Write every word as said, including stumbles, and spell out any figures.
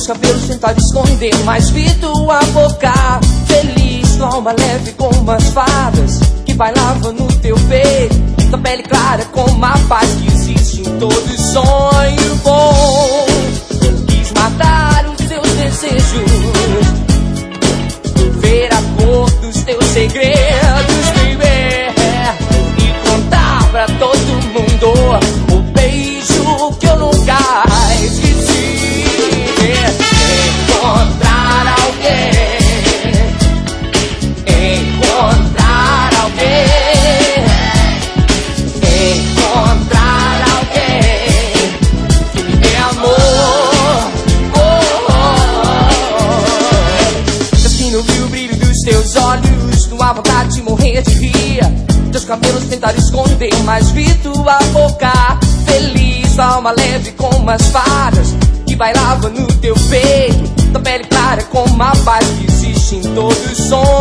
Teus cabelos tentaram esconder, mas vi tua boca feliz, tua alma leve como umas fadas que bailava no teu peito, tua pele clara como a paz que existe em todo sonho bom. Quis matar os teus desejos, ver a cor dos teus segredos, baby, e contar pra todo mundo o beijo que eu nunca esqueci. Encontrar alguém, encontrar alguém, encontrar alguém que me dê amor. Oh, oh, oh. Assim não vi o brilho dos teus olhos, tua vontade de morrer de rir. Teus cabelos tentaram esconder, mas vi tua boca feliz, tua alma leve como as fadas que bailava no teu peito, tua pele clara como a paz que existe em todo som